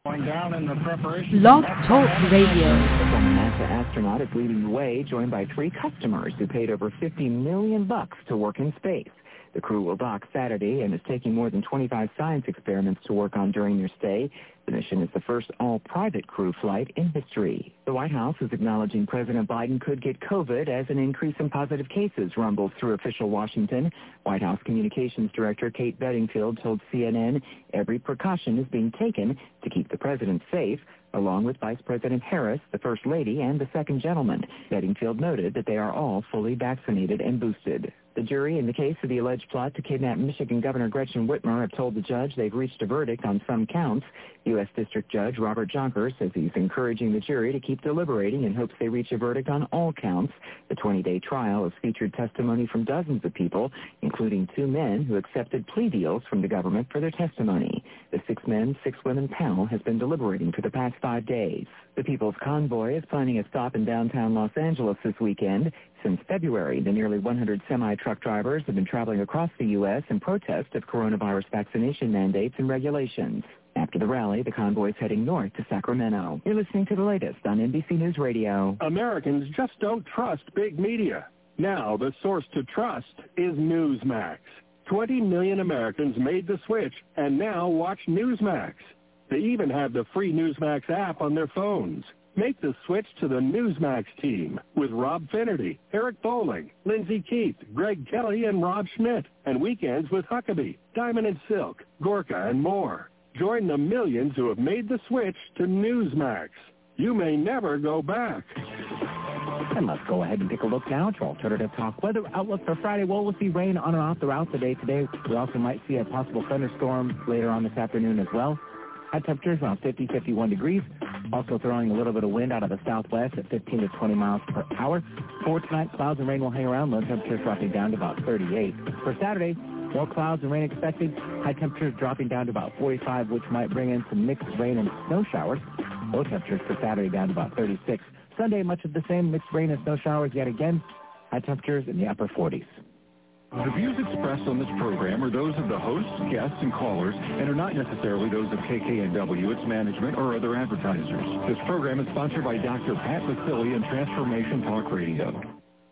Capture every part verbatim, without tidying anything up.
Going down in the preparation. Blog Talk Radio. A former NASA astronaut is leading the way, joined by three customers who paid over fifty million bucks to work in space. The crew will dock Saturday and is taking more than twenty-five science experiments to work on during their stay. The mission is the first all-private crew flight in history. The White House is acknowledging President Biden could get COVID as an increase in positive cases rumbles through official Washington. White House Communications Director Kate Bedingfield told C N N every precaution is being taken to keep the president safe, along with Vice President Harris, the First Lady, and the Second Gentleman. Bedingfield noted that they are all fully vaccinated and boosted. The jury in the case of the alleged plot to kidnap Michigan Governor Gretchen Whitmer have told the judge they've reached a verdict on some counts. U S District Judge Robert Jonker says he's encouraging the jury to keep deliberating and hopes they reach a verdict on all counts. The twenty-day trial has featured testimony from dozens of people, including two men who accepted plea deals from the government for their testimony. The six men, six women panel has been deliberating for the past five days. The People's Convoy is planning a stop in downtown Los Angeles this weekend. Since February, the nearly one hundred semi-truck drivers have been traveling across the U S in protest of coronavirus vaccination mandates and regulations. After the rally, the convoy is heading north to Sacramento. You're listening to the latest on N B C News Radio. Americans just don't trust big media. Now the source to trust is Newsmax. twenty million Americans made the switch and now watch Newsmax. They even have the free Newsmax app on their phones. Make the switch to the Newsmax team with Rob Finnerty, Eric Bowling, Lindsay Keith, Greg Kelly, and Rob Schmidt. And weekends with Huckabee, Diamond and Silk, Gorka, and more. Join the millions who have made the switch to Newsmax. You may never go back. And let's go ahead and take a look now at your alternative talk weather outlook for Friday. Well, we'll see rain on and off throughout the day today. We also might see a possible thunderstorm later on this afternoon as well. High temperatures around fifty, fifty-one degrees. Also throwing a little bit of wind out of the southwest at fifteen to twenty miles per hour. For tonight, clouds and rain will hang around. Low temperatures dropping down to about thirty-eight. For Saturday, more clouds and rain expected. High temperatures dropping down to about forty-five, which might bring in some mixed rain and snow showers. Low temperatures for Saturday down to about thirty-six. Sunday, much of the same, mixed rain and snow showers yet again. High temperatures in the upper forties. The views expressed on this program are those of the hosts, guests, and callers, and are not necessarily those of K K N W, its management, or other advertisers. This program is sponsored by Doctor Pat Vasili and Transformation Talk Radio.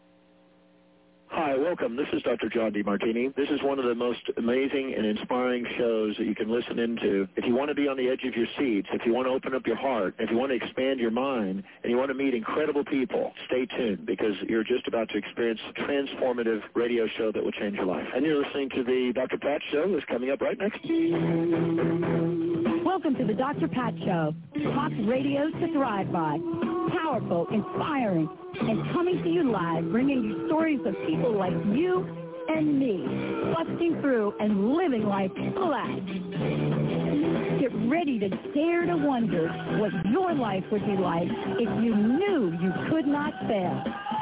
Hi, welcome. This is Doctor John DeMartini. This is one of the most amazing and inspiring shows that you can listen into. If you want to be on the edge of your seats, if you want to open up your heart, if you want to expand your mind, and you want to meet incredible people, stay tuned because you're just about to experience a transformative radio show that will change your life. And you're listening to the Doctor Pat Show that's coming up right next. Welcome to the Doctor Pat Show. Talk radio to thrive by. Powerful, inspiring, and coming to you live, bringing you stories of people like you and me, busting through and living life full out. Get ready to dare to wonder what your life would be like if you knew you could not fail.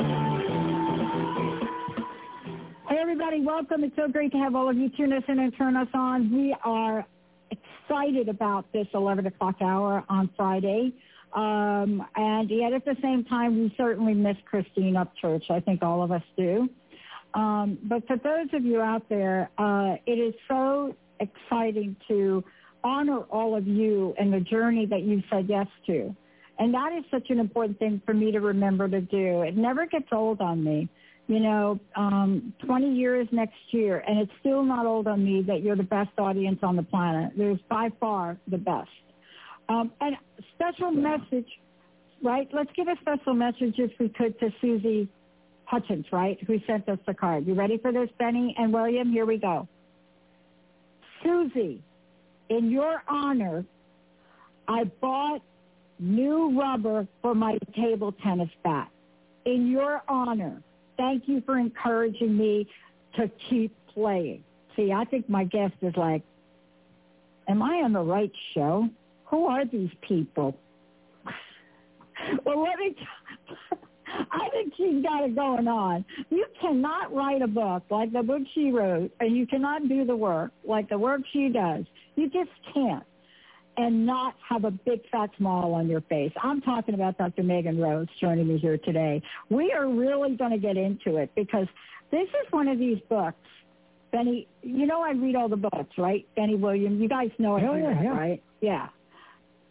Hey, everybody, welcome. It's so great to have all of you tune us in and turn us on. We are excited about this eleven o'clock hour on Friday. Um, and yet at the same time, we certainly miss Christine Upchurch. I think all of us do. Um, but for those of you out there, uh, it is so exciting to honor all of you and the journey that you said yes to. And that is such an important thing for me to remember to do. It never gets old on me. You know, um, twenty years next year, and it's still not old on me that you're the best audience on the planet. There's by far the best. Um, and special message, right? Let's give a special message, if we could, to Susie Hutchins, right, who sent us the card. You ready for this, Benny and William? Here we go. Susie, in your honor, I bought new rubber for my table tennis bat. In your honor, thank you for encouraging me to keep playing. See, I think my guest is like, am I on the right show? Who are these people? Well, let me t- I think she's got it going on. You cannot write a book like the book she wrote, and you cannot do the work like the work she does. You just can't, and not have a big fat smile on your face. I'm talking about Doctor Megan Rhodes joining me here today. We are really going to get into it because this is one of these books. Benny, you know I read all the books, right? Benny Williams, you guys know it, oh, yeah, yeah. right? Yeah.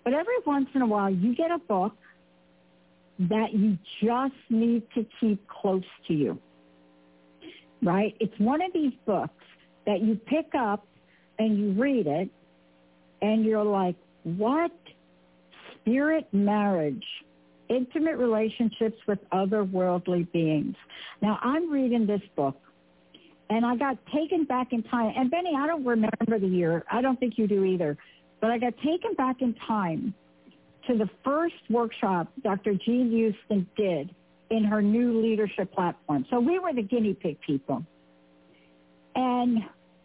But every once in a while, you get a book that you just need to keep close to you, right? It's one of these books that you pick up and you read it, and you're like, what? Spirit marriage, intimate relationships with otherworldly beings. Now, I'm reading this book, and I got taken back in time. And, Benny, I don't remember the year. I don't think you do either. But I got taken back in time to the first workshop Doctor Jean Houston did in her new leadership platform. So we were the guinea pig people. And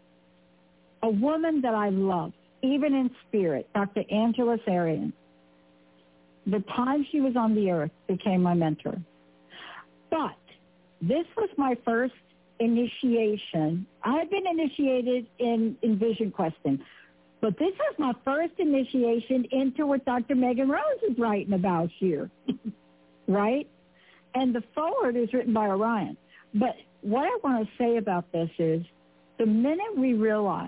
a woman that I love, even in spirit, Doctor Angela Sarian, the time she was on the earth became my mentor. But this was my first initiation. I've been initiated in, in vision questing, but this was my first initiation into what Doctor Megan Rose is writing about here, right? And the foreword is written by Orion. But what I want to say about this is the minute we realize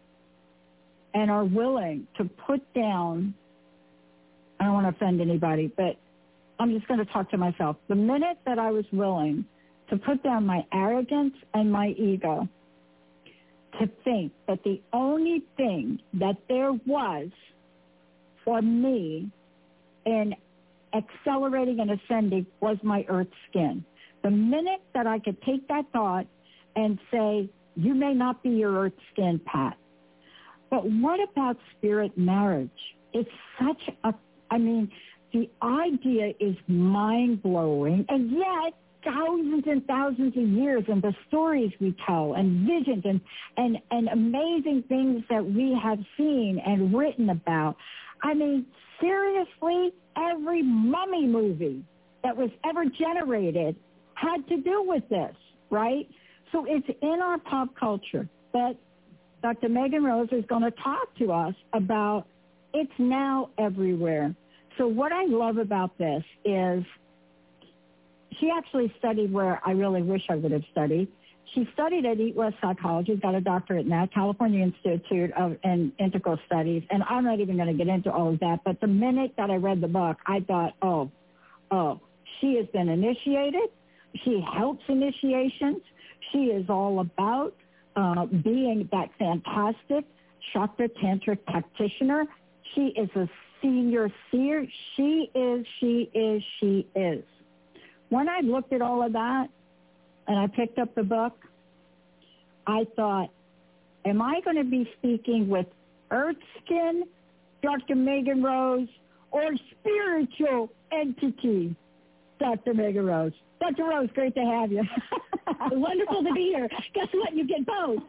and are willing to put down, I don't want to offend anybody, but I'm just going to talk to myself. The minute that I was willing to put down my arrogance and my ego, to think that the only thing that there was for me in accelerating and ascending was my earth skin. The minute that I could take that thought and say, you may not be your earth skin, Pat, but what about spirit marriage? It's such a, I mean, the idea is mind-blowing, and yet thousands and thousands of years and the stories we tell and visions and, and, and amazing things that we have seen and written about. I mean, seriously, every mummy movie that was ever generated had to do with this, right? So it's in our pop culture. But Doctor Megan Rose is going to talk to us about it's now everywhere. So what I love about this is she actually studied where I really wish I would have studied. She studied at Eat West Psychology, got a doctorate in that, California Institute of in Integral Studies, and I'm not even going to get into all of that, but the minute that I read the book, I thought, oh, oh, she has been initiated. She helps initiations. She is all about uh, being that fantastic chakra tantric practitioner. She is a senior seer. She is, she is, she is. When I looked at all of that and I picked up the book, I thought, am I going to be speaking with Earth Skin, Doctor Megan Rose, or spiritual entity, Doctor Megan Rose? Doctor Rose, great to have you. Wonderful to be here. Guess what? You get both.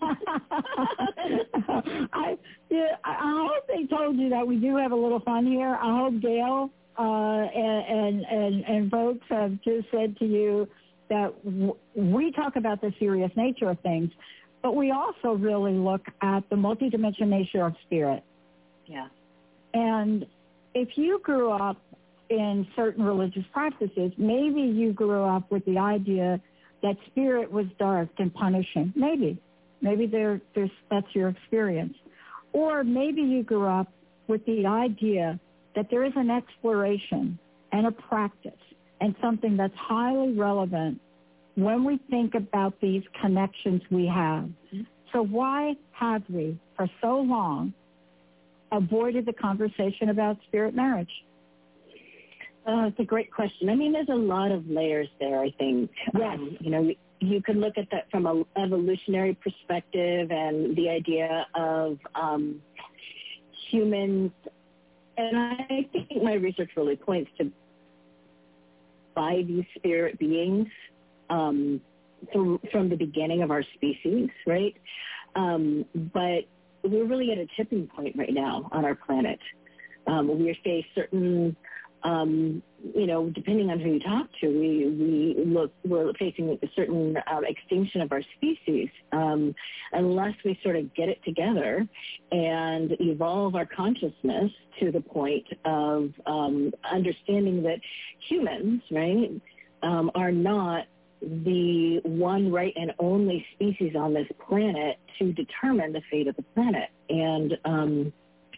I, yeah, I hope they told you that we do have a little fun here. I hope Gail uh, and, and, and folks have just said to you that w- we talk about the serious nature of things, but we also really look at the multidimensional nature of spirit. Yeah. And if you grew up in certain religious practices, maybe you grew up with the idea that spirit was dark and punishing. Maybe. Maybe there, there's, that's your experience. Or maybe you grew up with the idea that there is an exploration and a practice and something that's highly relevant when we think about these connections we have. Mm-hmm. So why have we, for so long, avoided the conversation about spirit marriage? Uh, it's a great question. I mean, there's a lot of layers there, I think. Yes. Um, you know, you can look at that from an evolutionary perspective and the idea of um, humans. And I think my research really points to by these spirit beings um, from, from the beginning of our species, right? Um, but we're really at a tipping point right now on our planet. Um, we face certain... Um, you know, depending on who you talk to, we, we look, we're facing a certain uh, extinction of our species um, unless we sort of get it together and evolve our consciousness to the point of um, understanding that humans, right, um, are not the one right and only species on this planet to determine the fate of the planet. And um,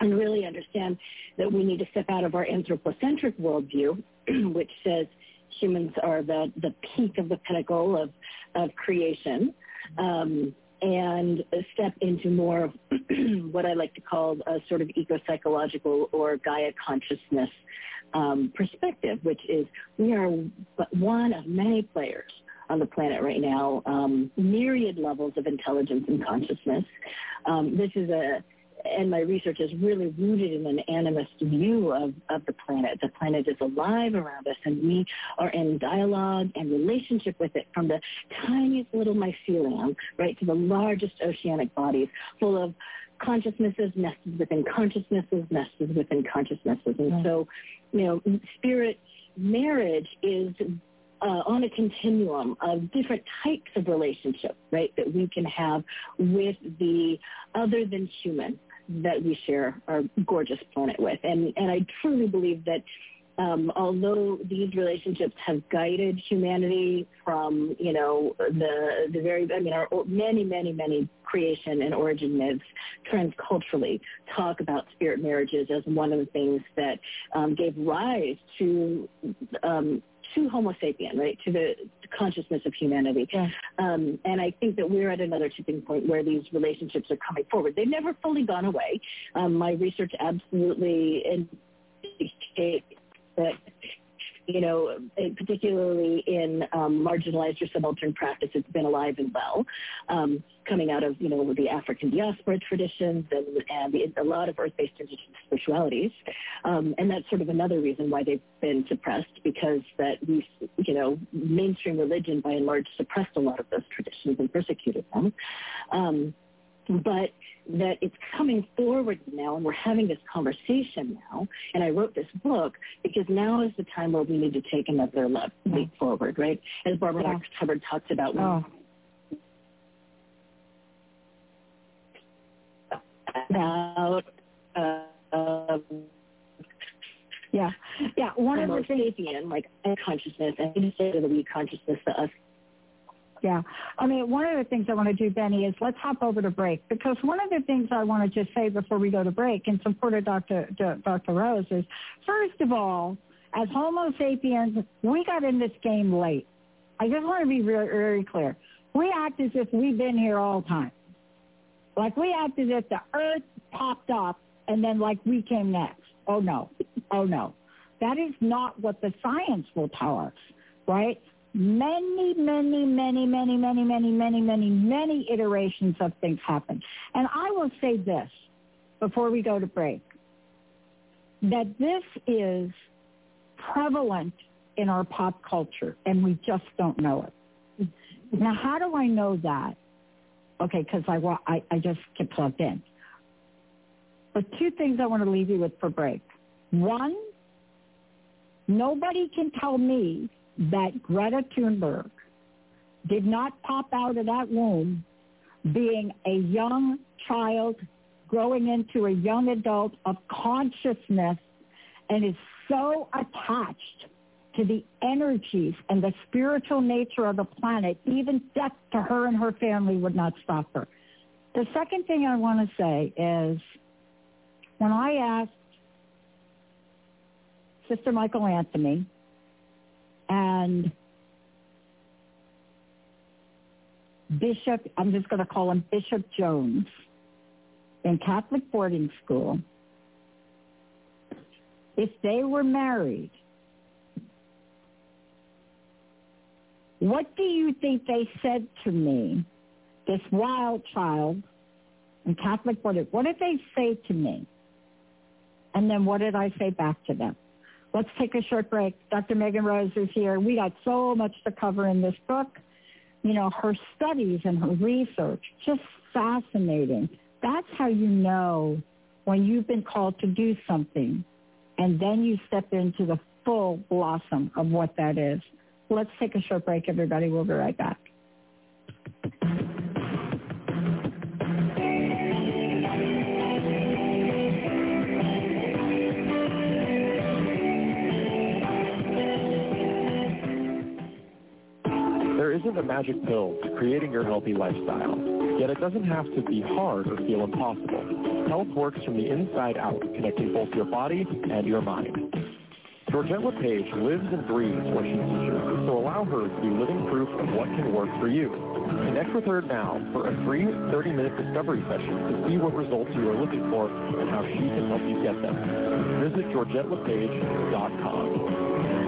and really understand that we need to step out of our anthropocentric worldview, which says humans are the, the peak of the pinnacle of, of creation, um, and step into more of what I like to call a sort of eco-psychological or Gaia consciousness um, perspective, which is we are one of many players on the planet right now, um, myriad levels of intelligence and consciousness. Um, this is a And my research is really rooted in an animist view of, of the planet. The planet is alive around us, and we are in dialogue and relationship with it from the tiniest little mycelium, right, to the largest oceanic bodies full of consciousnesses nested within consciousnesses, nested within consciousnesses. And mm-hmm. so, you know, spirit marriage is Uh, on a continuum of different types of relationship, right, that we can have with the other than human that we share our gorgeous planet with. And, and I truly believe that um, although these relationships have guided humanity from, you know, the the very, I mean, our many, many, many creation and origin myths transculturally talk about spirit marriages as one of the things that um, gave rise to um, to Homo sapien, right, to the consciousness of humanity. Yeah. Um, and I think that we're at another tipping point where these relationships are coming forward. They've never fully gone away. Um, my research absolutely indicates that, you know, particularly in um, marginalized or subaltern practice, it's been alive and well, um, coming out of, you know, the African diaspora traditions and, and the, a lot of earth-based indigenous spiritualities. Um, and that's sort of another reason why they've been suppressed, because that we, you know, mainstream religion by and large suppressed a lot of those traditions and persecuted them. Um, but that it's coming forward now, and we're having this conversation now, and I wrote this book because now is the time where we need to take another leap, leap forward, right? As Barbara yeah. Hubbard talks about. Oh. About, uh, uh, yeah, yeah, one of the things, sapien, like consciousness, and instead of the we consciousness to us. Yeah. I mean, one of the things I want to do, Benny, is let's hop over to break, because one of the things I want to just say before we go to break in support of Doctor Doctor Rose is, first of all, as Homo sapiens, we got in this game late. I just want to be very, very clear. We act as if we've been here all the time. Like we act as if the earth popped up and then like we came next. Oh, no. Oh, no. That is not what the science will tell us, right? Many, many, many, many, many, many, many, many, many iterations of things happen. And I will say this before we go to break, that this is prevalent in our pop culture, and we just don't know it. Now, how do I know that? Okay, because I, I, I just get plugged in. But two things I want to leave you with for break. One, nobody can tell me that Greta Thunberg did not pop out of that womb being a young child growing into a young adult of consciousness and is so attached to the energies and the spiritual nature of the planet, even death to her and her family would not stop her. The second thing I want to say is, when I asked Sister Michael Anthony and Bishop, I'm just going to call him Bishop Jones, in Catholic boarding school, if they were married, what do you think they said to me, this wild child in Catholic boarding? What did they say to me? And then what did I say back to them? Let's take a short break. Doctor Megan Rose is here. We got so much to cover in this book. You know, her studies and her research, just fascinating. That's how you know when you've been called to do something, and then you step into the full blossom of what that is. Let's take a short break, everybody. We'll be right back. There is isn't a magic pill to creating your healthy lifestyle, yet it doesn't have to be hard or feel impossible. Health works from the inside out, connecting both your body and your mind. Georgette LePage lives and breathes what she teaches, so allow her to be living proof of what can work for you. Connect with her now for a free thirty-minute discovery session to see what results you are looking for and how she can help you get them. Visit georgette lepage dot com.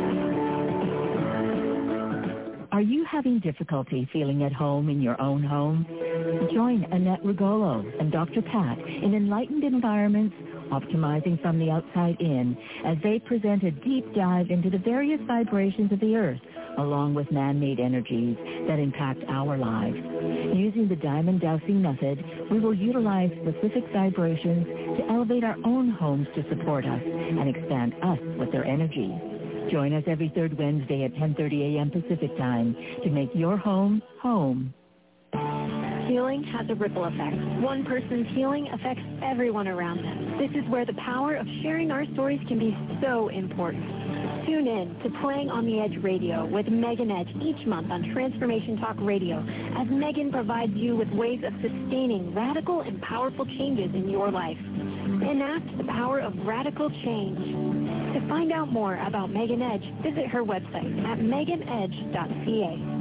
Are you having difficulty feeling at home in your own home? Join Annette Rigolo and Doctor Pat in Enlightened Environments, Optimizing from the Outside In, as they present a deep dive into the various vibrations of the earth, along with man-made energies that impact our lives. Using the diamond dowsing method, we will utilize specific vibrations to elevate our own homes to support us and expand us with their energies. Join us every third Wednesday at ten thirty a.m. Pacific Time to make your home home. Healing has a ripple effect. One person's healing affects everyone around them. This is where the power of sharing our stories can be so important. Tune in to Playing on the Edge Radio with Megan Edge each month on Transformation Talk Radio, as Megan provides you with ways of sustaining radical and powerful changes in your life. Enact the power of radical change. To find out more about Megan Edge, visit her website at megan edge dot c a.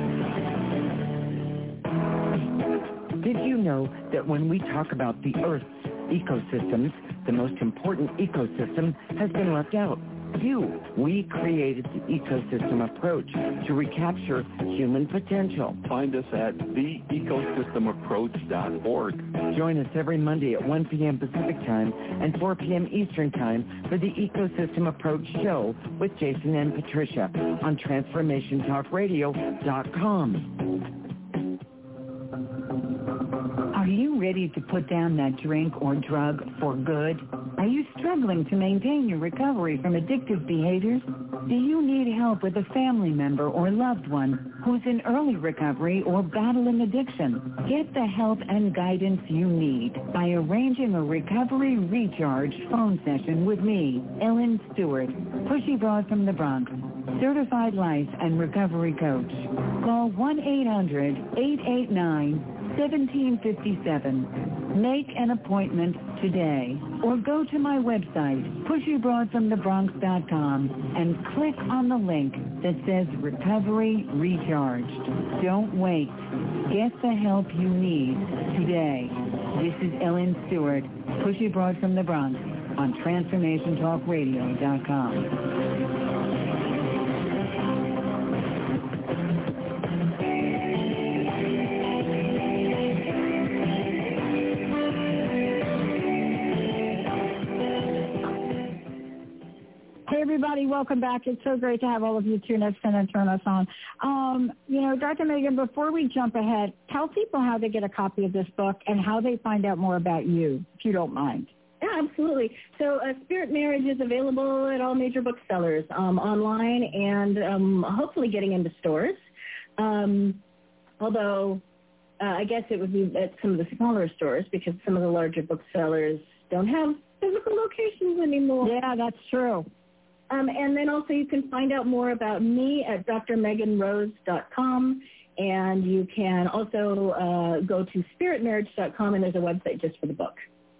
Did you know that when we talk about the Earth's ecosystems, the most important ecosystem has been left out? You. We created the ecosystem approach to recapture human potential. Find us at the ecosystem approach dot org. Join us every Monday at one p.m. Pacific Time and four p.m. Eastern Time for the Ecosystem Approach Show with Jason and Patricia on transformation talk radio dot com. Are you ready to put down that drink or drug for good? Are you struggling to maintain your recovery from addictive behaviors? Do you need help with a family member or loved one who's in early recovery or battling addiction? Get the help and guidance you need by arranging a recovery recharge phone session with me, Ellen Stewart, Pushy Broad from the Bronx, certified life and recovery coach. Call one eight hundred eight eight nine seventeen fifty-seven. Make an appointment today or go to my website, pushy broad from the bronx dot com, and click on the link that says Recovery Recharged. Don't wait. Get the help you need today. This is Ellen Stewart, Pushy Broad from the Bronx on transformation talk radio dot com. Hey, everybody, welcome back. It's so great to have all of you tune us in and turn us on. Um, you know, Doctor Megan, before we jump ahead, tell people how they get a copy of this book and how they find out more about you, if you don't mind. Yeah, absolutely. So uh, Spirit Marriage is available at all major booksellers, um, online, and um, hopefully getting into stores. Um, although uh, I guess it would be at some of the smaller stores because some of the larger booksellers don't have physical locations anymore. Yeah, that's true. Um, and then also you can find out more about me at d r megan rose dot com, and you can also uh, go to spirit marriage dot com, and there's a website just for the book.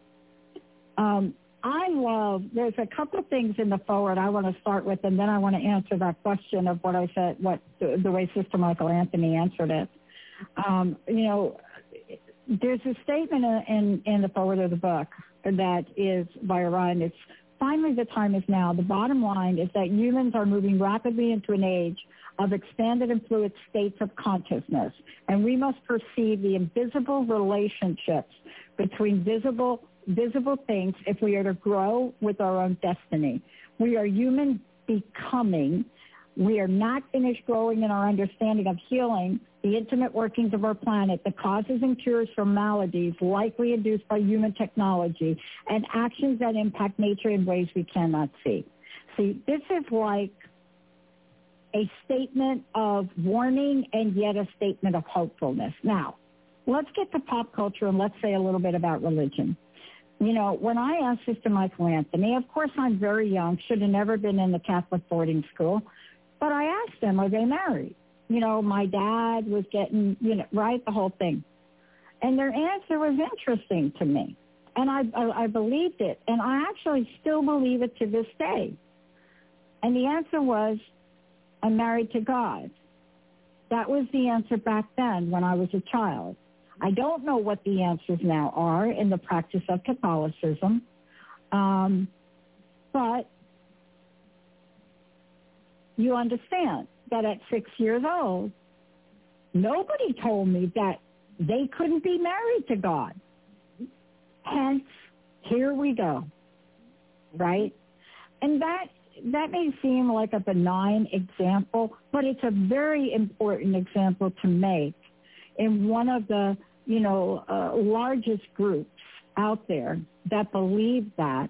Um, I love, there's a couple of things in the forward I want to start with, and then I want to answer that question of what I said, what the, the way Sister Michael Anthony answered it. Um, you know, there's a statement in, in the forward of the book that is by Orion. It's, finally the time is now. The bottom line is that humans are moving rapidly into an age of expanded and fluid states of consciousness, and we must perceive the invisible relationships between visible visible things if we are to grow with our own destiny. We are human becoming. We are not finished growing in our understanding of healing the intimate workings of our planet, the causes and cures for maladies likely induced by human technology, and actions that impact nature in ways we cannot see. See, this is like a statement of warning and yet a statement of hopefulness. Now, let's get to pop culture and let's say a little bit about religion. You know, when I asked Sister Michael Anthony, of course I'm very young, should have never been in the Catholic boarding school, but I asked them, are they married? you know, my dad was getting, you know, right, the whole thing. And their answer was interesting to me. And I, I, I believed it. And I actually still believe it to this day. And the answer was, I'm married to God. That was the answer back then when I was a child. I don't know what the answers now are in the practice of Catholicism. Um, but you understand that at six years old, nobody told me that they couldn't be married to God. Hence, here we go, right? And that that may seem like a benign example, but it's a very important example to make in one of the, you know, uh, largest groups out there that believe that.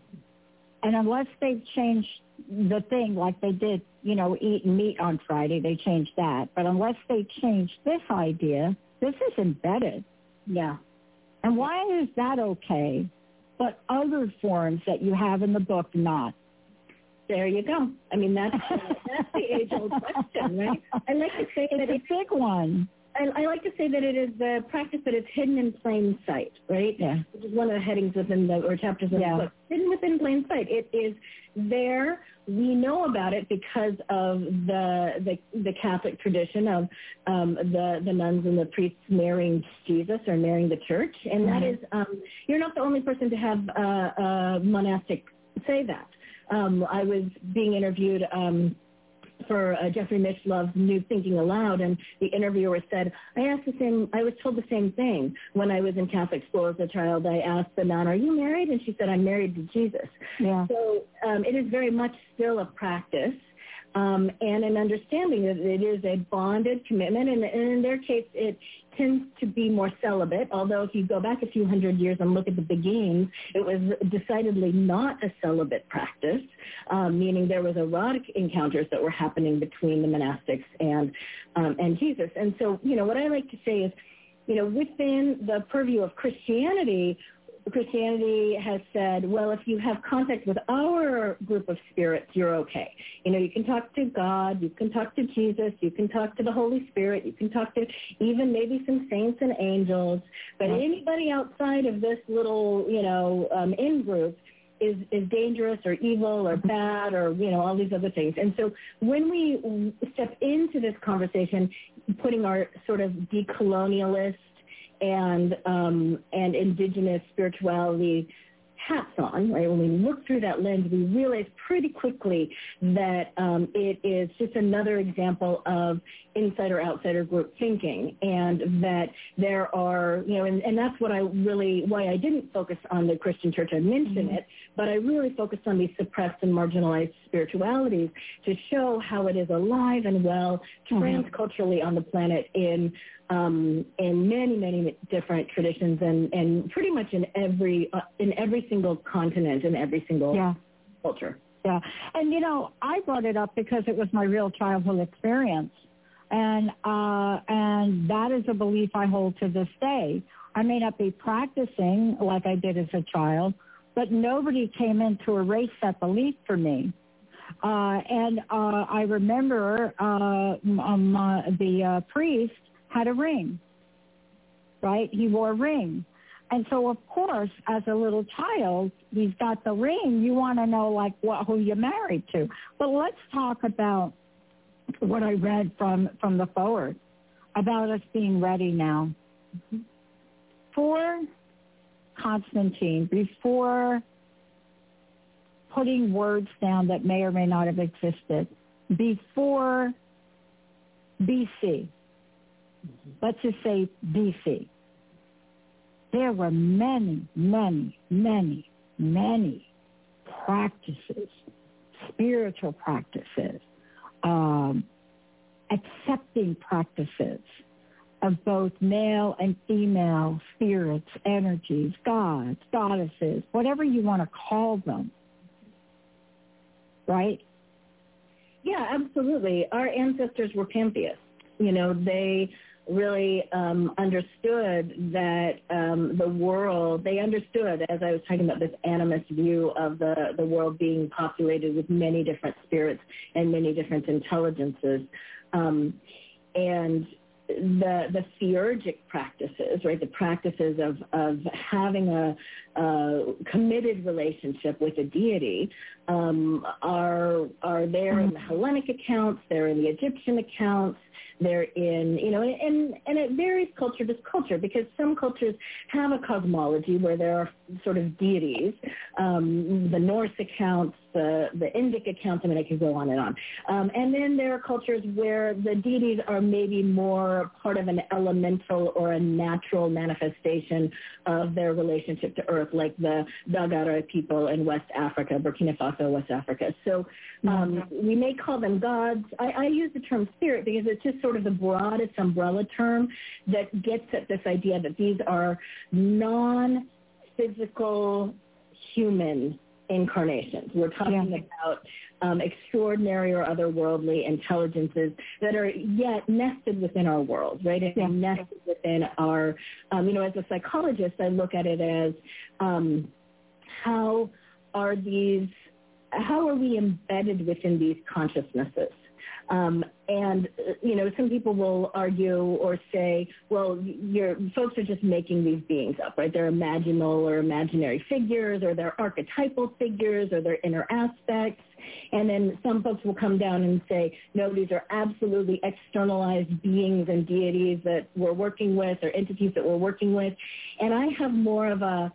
And unless they've changed the thing like they did, you know, eating meat on Friday, they changed that. But unless they change this idea, this is embedded. Yeah. And why is that okay, but other forms that you have in the book not? There you go. I mean, that's, that's the age-old question, right? I like to say it's that a it's big one. I, I like to say that it is the practice that is hidden in plain sight, right? Yeah. Which is one of the headings within the, or chapters of yeah. the book. Hidden within plain sight. It is there. We know about it because of the the, the Catholic tradition of um, the, the nuns and the priests marrying Jesus or marrying the church. And mm-hmm. that is, um, you're not the only person to have uh, a monastic say that. Um, I was being interviewed um, for uh, Jeffrey Mishlov's New Thinking Aloud, and the interviewer said, I asked the same, I was told the same thing when I was in Catholic school as a child. I asked the nun, are you married? And she said, I'm married to Jesus. Yeah. So um, it is very much still a practice. Um, and an understanding that it is a bonded commitment, and, and in their case, it tends to be more celibate, although if you go back a few hundred years and look at the beginnings, it was decidedly not a celibate practice, um, meaning there was erotic encounters that were happening between the monastics and um, and Jesus. And so, you know, what I like to say is, you know, within the purview of Christianity, Christianity has said, well, if you have contact with our group of spirits, you're okay. You know, you can talk to God, you can talk to Jesus, you can talk to the Holy Spirit, you can talk to even maybe some saints and angels, but anybody outside of this little, you know, um, in-group is, is dangerous or evil or bad or, you know, all these other things. And so when we step into this conversation, putting our sort of decolonialist and um, and indigenous spirituality hats on, right? When we look through that lens, we realize pretty quickly that um, it is just another example of insider-outsider group thinking, and that there are, you know, and, and that's what I really, why I didn't focus on the Christian church. I mentioned mm-hmm. it, but I really focused on these suppressed and marginalized spiritualities to show how it is alive and well transculturally on the planet in Um, in many, many different traditions, and, and pretty much in every uh, in every single continent, in every single yeah. culture. Yeah, and you know, I brought it up because it was my real childhood experience, and uh, and that is a belief I hold to this day. I may not be practicing like I did as a child, but nobody came in to erase that belief for me. Uh, and uh, I remember uh, um, uh, the uh, priest had a ring, right? He wore a ring. And so, of course, as a little child, he's got the ring. You want to know, like, what, who you're married to. But let's talk about what I read from, from the forward about us being ready now. Mm-hmm. For Constantine, before putting words down that may or may not have existed, before B C, let's just say B C, there were many, many, many, many practices, spiritual practices, um, accepting practices of both male and female spirits, energies, gods, goddesses, whatever you want to call them, right? Yeah, absolutely. Our ancestors were pantheists. You know, they really um, understood that um, the world, they understood, as I was talking about this animist view of the, the world being populated with many different spirits and many different intelligences. Um, and the the theurgic practices, right, the practices of, of having a, a committed relationship with a deity um, are are there in the Hellenic accounts, they're in the Egyptian accounts, they're in, you know, and, and it varies culture to culture because some cultures have a cosmology where there are sort of deities. Um, the Norse accounts, the, the Indic accounts, I mean, I could go on and on. Um, and then there are cultures where the deities are maybe more part of an elemental or a natural manifestation of their relationship to Earth, like the Dagara people in West Africa, Burkina Faso, West Africa. So um, we may call them gods. I, I use the term spirit because it's just sort of the broadest umbrella term that gets at this idea that these are non-physical human incarnations. We're talking yeah. about um, extraordinary or otherworldly intelligences that are yet nested within our world, right? And yeah. nested within our, um, you know, as a psychologist, I look at it as um, how are these, how are we embedded within these consciousnesses? Um, and, you know, some people will argue or say, well, your folks are just making these beings up, right? They're imaginal or imaginary figures, or they're archetypal figures, or they're inner aspects. And then some folks will come down and say, no, these are absolutely externalized beings and deities that we're working with, or entities that we're working with. And I have more of a,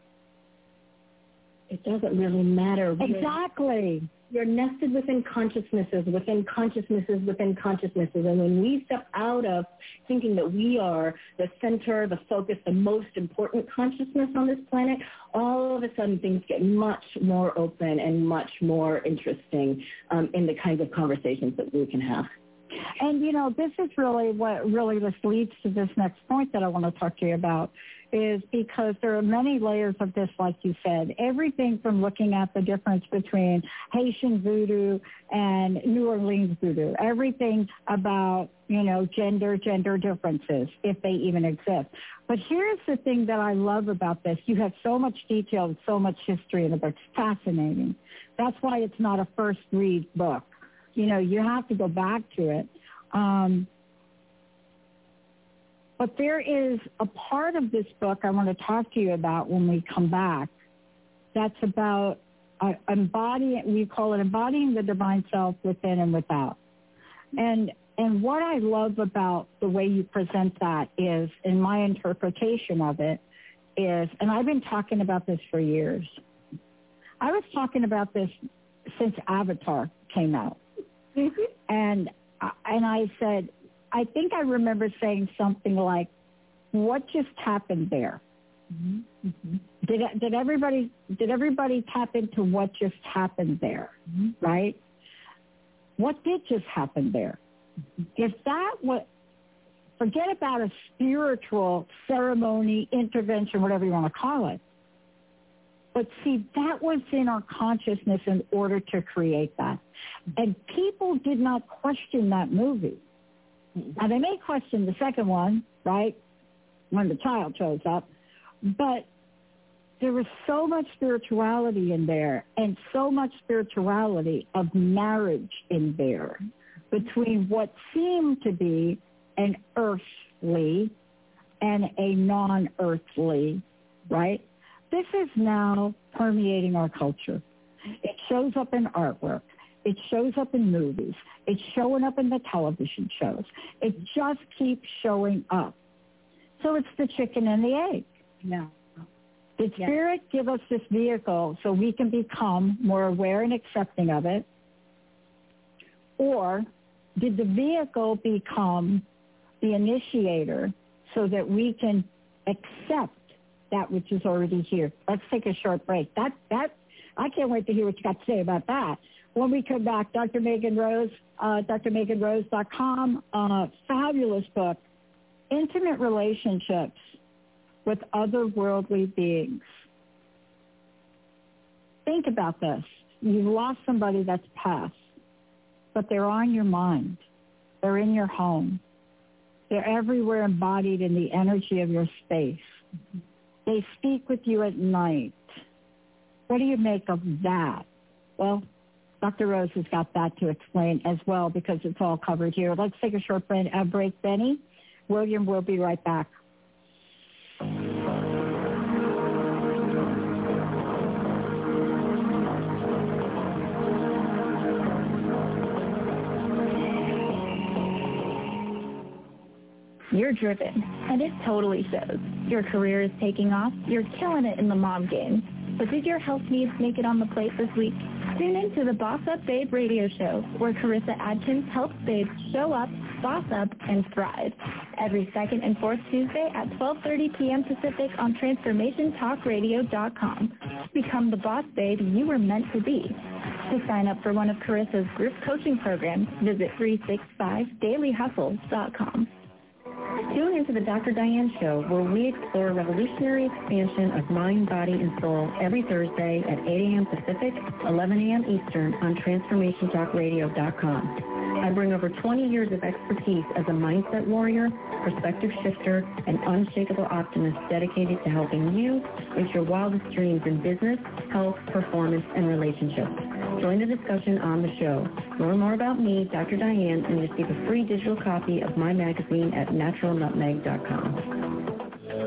it doesn't really matter. Exactly. You're nested within consciousnesses, within consciousnesses, within consciousnesses. And when we step out of thinking that we are the center, the focus, the most important consciousness on this planet, all of a sudden things get much more open and much more interesting um, in the kinds of conversations that we can have. And, you know, this is really what really this leads to this next point that I want to talk to you about, is because there are many layers of this, like you said. Everything from looking at the difference between Haitian voodoo and New Orleans voodoo, everything about, you know, gender, gender differences, if they even exist. But here's the thing that I love about this. You have so much detail and so much history in the book. It's fascinating. That's why it's not a first read book. You know, you have to go back to it. Um, but there is a part of this book I want to talk to you about when we come back that's about uh, embodying, we call it embodying the divine self within and without. And and what I love about the way you present that is, in my interpretation of it, is, and I've been talking about this for years. I was talking about this since Avatar came out. Mm-hmm. And and I said, I think I remember saying something like, "What just happened there?" Mm-hmm. Mm-hmm. Did did everybody did everybody tap into what just happened there? Mm-hmm. Right? What did just happen there? Mm-hmm. If that was, forget about a spiritual ceremony, intervention, whatever you want to call it. But see, that was in our consciousness in order to create that. And people did not question that movie. Now, they may question the second one, right, when the child shows up. But there was so much spirituality in there, and so much spirituality of marriage in there between what seemed to be an earthly and a non-earthly, right? This is now permeating our culture. It shows up in artwork. It shows up in movies. It's showing up in the television shows. It just keeps showing up. So it's the chicken and the egg. Yeah. Did yeah. Spirit give us this vehicle so we can become more aware and accepting of it? Or did the vehicle become the initiator so that we can accept that which is already here? Let's take a short break. That that I can't wait to hear what you got to say about that. When we come back, Doctor Megan Rose, uh, D R Megan Rose dot com, uh, fabulous book, Intimate Relationships with Otherworldly Beings. Think about this. You've lost somebody that's passed, but they're on your mind. They're in your home. They're everywhere embodied in the energy of your space. They speak with you at night. What do you make of that? Well, Doctor Rose has got that to explain as well because it's all covered here. Let's take a short break, Benny. William will be right back. You're driven, and it totally shows. Your career is taking off. You're killing it in the mom game. But did your health needs make it on the plate this week? Tune in to the Boss Up Babe radio show, where Carissa Adkins helps babes show up, boss up, and thrive. Every second and fourth Tuesday at twelve thirty p.m. Pacific on transformation talk radio dot com. Become the boss babe you were meant to be. To sign up for one of Carissa's group coaching programs, visit three sixty-five daily hustle dot com. Tune into the Doctor Diane Show, where we explore revolutionary expansion of mind, body, and soul every Thursday at eight a.m. Pacific, eleven a.m. Eastern on transformation talk radio dot com. I bring over twenty years of expertise as a mindset warrior, perspective shifter, and unshakable optimist dedicated to helping you reach your wildest dreams in business, health, performance, and relationships. Join the discussion on the show. Learn more about me, Doctor Diane, and receive a free digital copy of my magazine at natural nutmeg dot com.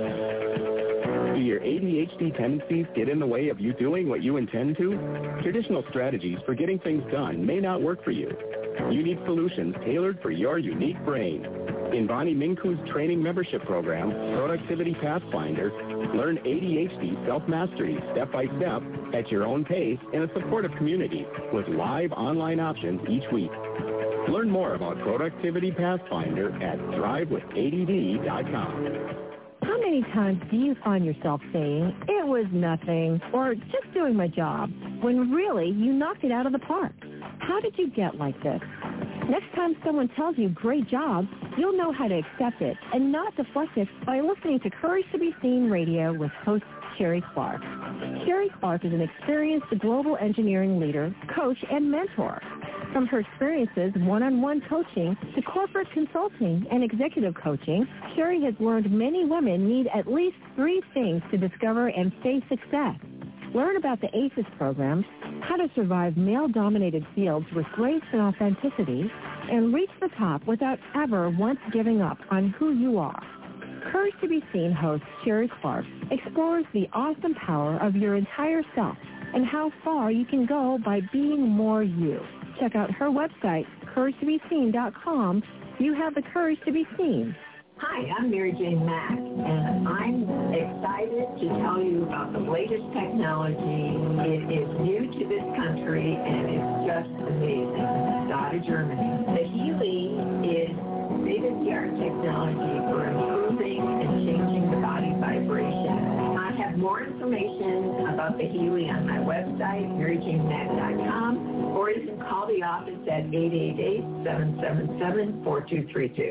Do your A D H D tendencies get in the way of you doing what you intend to? Traditional strategies for getting things done may not work for you. You need solutions tailored for your unique brain. In Bonnie Minku's training membership program, Productivity Pathfinder, learn A D H D self-mastery step by step at your own pace in a supportive community with live online options each week. Learn more about Productivity Pathfinder at thrive with A D D dot com. How many times do you find yourself saying, it was nothing, or just doing my job, when really you knocked it out of the park? How did you get like this? Next time someone tells you great job, you'll know how to accept it and not deflect it by listening to Courage to Be Seen Radio with host Sherry Clark. Sherry Clark is an experienced global engineering leader, coach, and mentor. From her experiences one-on-one coaching to corporate consulting and executive coaching, Sherry has learned many women need at least three things to discover and face success. Learn about the A C E S program, how to survive male-dominated fields with grace and authenticity, and reach the top without ever once giving up on who you are. Courage to Be Seen host Sherry Clark explores the awesome power of your entire self and how far you can go by being more you. Check out her website, courage to be seen dot com. You have the courage to be seen. Hi, I'm Mary Jane Mack, and I'm excited to tell you about the latest technology. It is new to this country, and it's just amazing. Dada, Germany. The Healy is state-of-the-art technology for improving and changing the body vibration. I have more information about the Healy on my website, mary jane mack dot com, or you can call the office at eight eight eight, seven seven seven, four two three two.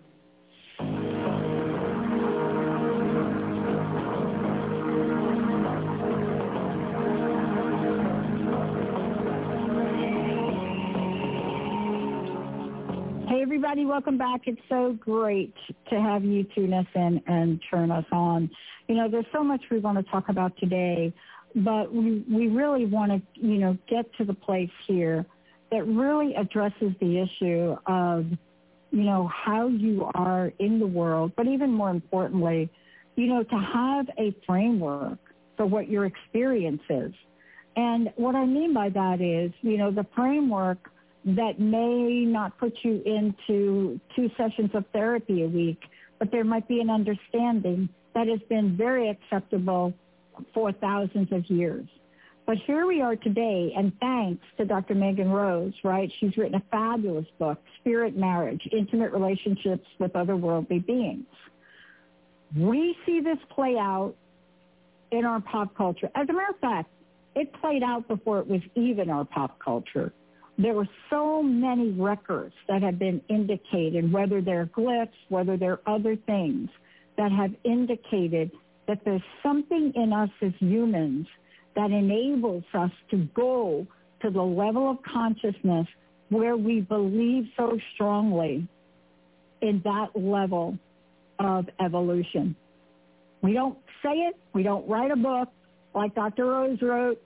Hey, everybody, welcome back. It's so great to have you tune us in and turn us on. You know, there's so much we want to talk about today, but we, we really want to, you know, get to the place here that really addresses the issue of, you know, how you are in the world, but even more importantly, you know, to have a framework for what your experience is. And what I mean by that is, you know, the framework that may not put you into two sessions of therapy a week, but there might be an understanding that has been very acceptable for thousands of years. But here we are today, and thanks to Doctor Megan Rose, right? She's written a fabulous book, Spirit Marriage, Intimate Relationships with Otherworldly Beings. We see this play out in our pop culture. As a matter of fact, it played out before it was even our pop culture. There were so many records that have been indicated, whether they're glyphs, whether they're other things, that have indicated that there's something in us as humans that enables us to go to the level of consciousness where we believe so strongly in that level of evolution. We don't say it, we don't write a book like Doctor Rose wrote,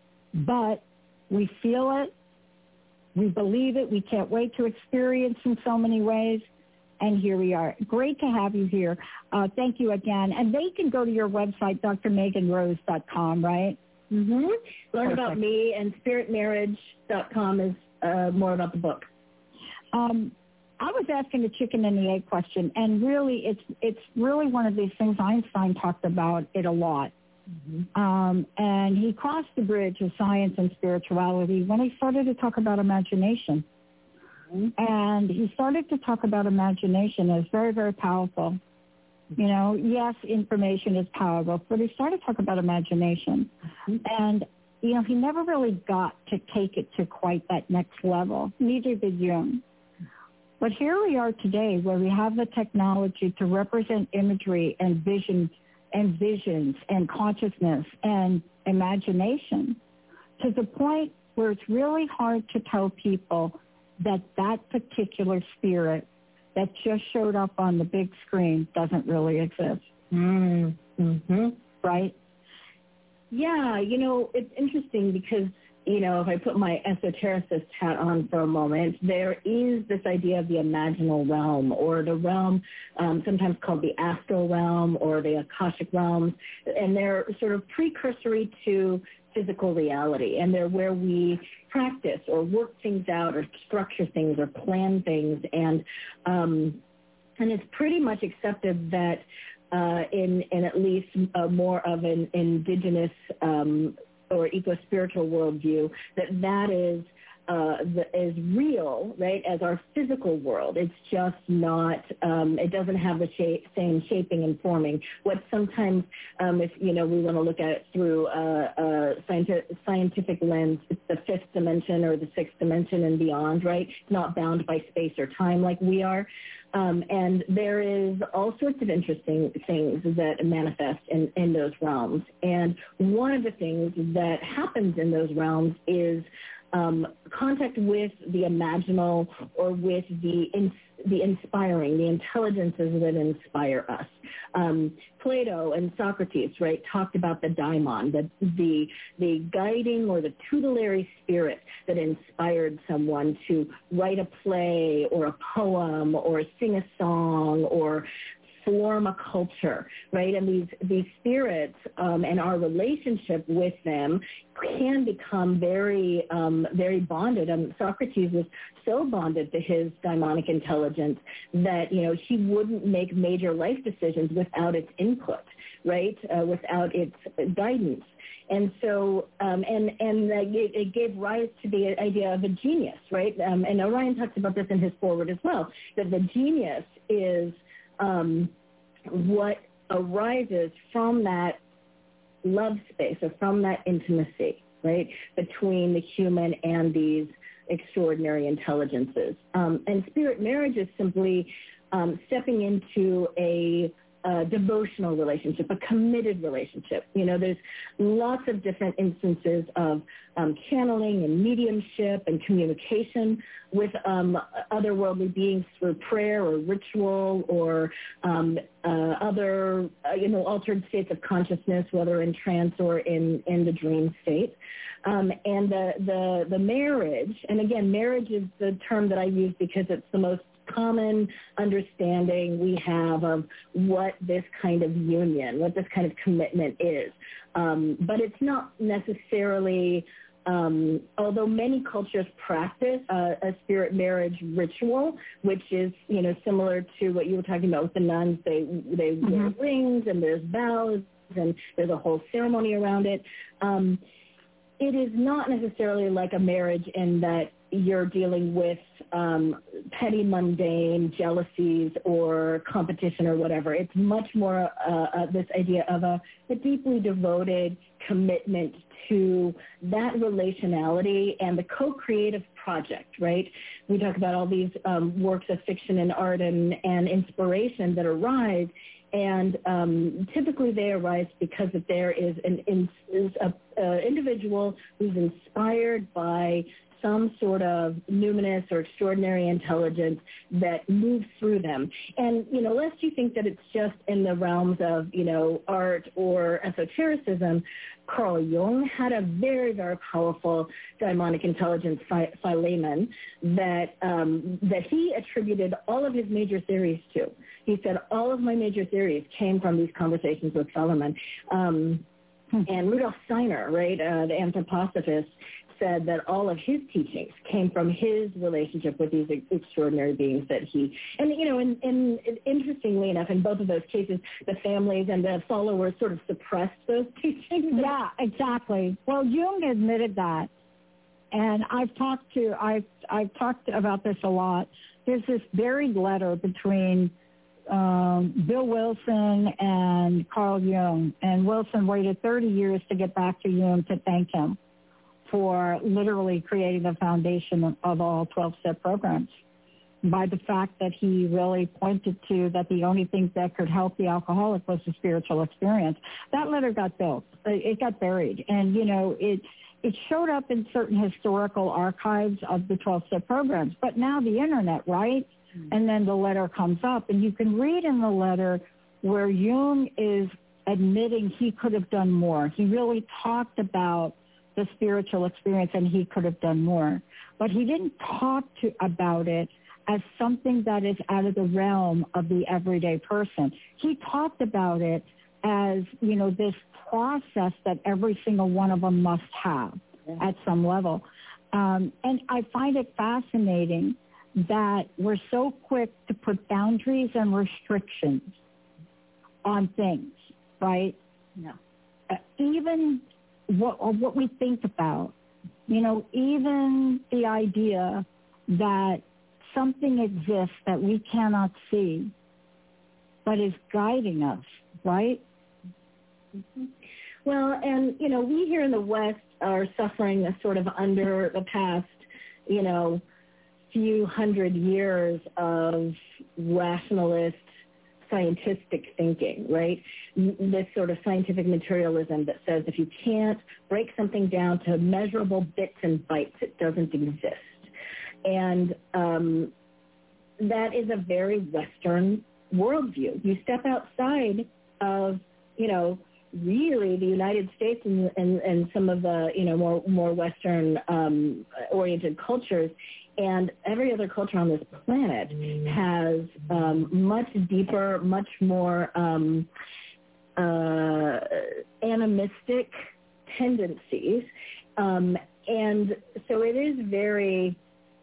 but we feel it, we believe it, we can't wait to experience in so many ways, and here we are. Great to have you here. Uh, thank you again. And they can go to your website, d r megan rose dot com, right? Mm-hmm. Learn Perfect. about me, and spirit marriage dot com is uh, more about the book. Um, I was asking the chicken and the egg question, and really it's it's really one of these things. Einstein talked about it a lot. Mm-hmm. Um, and he crossed the bridge of science and spirituality when he started to talk about imagination. Mm-hmm. And he started to talk about imagination as very, very powerful. You know, yes, information is powerful, but he started to talk about imagination. Mm-hmm. And, you know, he never really got to take it to quite that next level. Neither did Jung. But here we are today where we have the technology to represent imagery and vision and visions and consciousness and imagination to the point where it's really hard to tell people that that particular spirit that just showed up on the big screen doesn't really exist. Mm-hmm. Right? Yeah, you know, it's interesting because, you know, if I put my esotericist hat on for a moment, there is this idea of the imaginal realm, or the realm um, sometimes called the astral realm or the Akashic realms, and they're sort of precursory to physical reality, and they're where we practice or work things out or structure things or plan things, and um, and it's pretty much accepted that uh, in, in at least uh, more of an indigenous um or eco-spiritual worldview, that that is uh, the, is real, right, as our physical world. It's just not, um, it doesn't have the shape, same shaping and forming. What sometimes, um, if, you know, we want to look at it through a, a scientific, scientific lens, it's the fifth dimension or the sixth dimension and beyond, right? It's not bound by space or time like we are. Um, and there is all sorts of interesting things that manifest in, in those realms. And one of the things that happens in those realms is um, contact with the imaginal or with the in, the inspiring, the intelligences that inspire us. Um, Plato and Socrates, right, talked about the daimon, the, the the guiding or the tutelary spirit that inspired someone to write a play or a poem or sing a song or form a culture, right? And these these spirits um, and our relationship with them can become very, um, very bonded. Um, Socrates was so bonded to his daimonic intelligence that, you know, he wouldn't make major life decisions without its input, right? Uh, without its guidance. And so, um, and and uh, it, it gave rise to the idea of a genius, right? Um, and Orion talks about this in his foreword as well, that the genius is um, what arises from that love space or from that intimacy, right, between the human and these extraordinary intelligences. Um, and spirit marriage is simply um, stepping into a a devotional relationship, a committed relationship. You know, there's lots of different instances of um, channeling and mediumship and communication with um, otherworldly beings through prayer or ritual or um, uh, other, uh, you know, altered states of consciousness, whether in trance or in, in the dream state. Um, and the, the, the marriage, and again, marriage is the term that I use because it's the most common understanding we have of what this kind of union, what this kind of commitment is. Um, but it's not necessarily, um, although many cultures practice uh, a spirit marriage ritual, which is, you know, similar to what you were talking about with the nuns. They, they mm-hmm. wear rings and there's vows and there's a whole ceremony around it. Um, it is not necessarily like a marriage in that you're dealing with um, petty, mundane jealousies or competition or whatever. It's much more uh, uh, this idea of a, a deeply devoted commitment to that relationality and the co-creative project, right? We talk about all these um, works of fiction and art and, and inspiration that arise, and um, typically they arise because that there is an in, is a uh, individual who's inspired by some sort of numinous or extraordinary intelligence that moves through them. And, you know, lest you think that it's just in the realms of, you know, art or esotericism, Carl Jung had a very, very powerful daimonic intelligence, Philemon, that um, that he attributed all of his major theories to. He said, all of my major theories came from these conversations with Philemon. Um, and Rudolf Steiner, right, uh, the anthroposophist, said that all of his teachings came from his relationship with these extraordinary beings that he, and, you know, and, and interestingly enough, in both of those cases, the families and the followers sort of suppressed those teachings. Yeah, exactly. Well, Jung admitted that. And I've talked to, I've, I've talked about this a lot. There's this buried letter between um, Bill Wilson and Carl Jung. And Wilson waited thirty years to get back to Jung to thank him for literally creating the foundation of all twelve-step programs by the fact that he really pointed to that the only thing that could help the alcoholic was the spiritual experience. That letter got built. It got buried. And, you know, it it showed up in certain historical archives of the twelve-step programs. But now the Internet, right? Mm-hmm. And then the letter comes up. And you can read in the letter where Jung is admitting he could have done more. He really talked about the spiritual experience, and he could have done more. But he didn't talk to about it as something that is out of the realm of the everyday person. He talked about it as, you know, this process that every single one of them must have yeah. at some level. Um, and I find it fascinating that we're so quick to put boundaries and restrictions on things, right? No. Uh, even what, what we think about, you know, even the idea that something exists that we cannot see but is guiding us, right? Mm-hmm. Well, and, you know, we here in the West are suffering a sort of under the past, you know, few hundred years of rationalist scientific thinking, right? This sort of scientific materialism that says if you can't break something down to measurable bits and bytes, it doesn't exist. And um, that is a very Western worldview. You step outside of, you know, really the United States and, and, and some of the, you know, more, more Western um, oriented cultures, and every other culture on this planet has um, much deeper, much more um, uh, animistic tendencies. Um, and so it is very,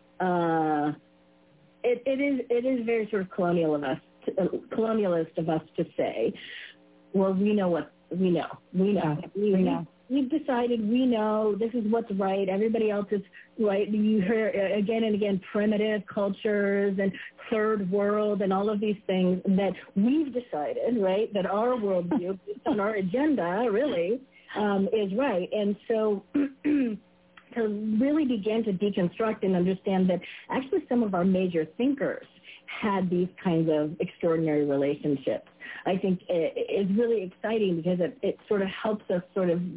uh, it, it is it is very sort of colonial of us, to, uh, colonialist of us to say, well, we know what we know. We know. Yeah, we, we know. We've decided we know this is what's right. Everybody else is right. You hear again and again primitive cultures and third world and all of these things that we've decided, right, that our worldview, based on our agenda, really, um, is right. And so to really begin to deconstruct and understand that actually some of our major thinkers had these kinds of extraordinary relationships, I think it is really exciting because it, it sort of helps us sort of,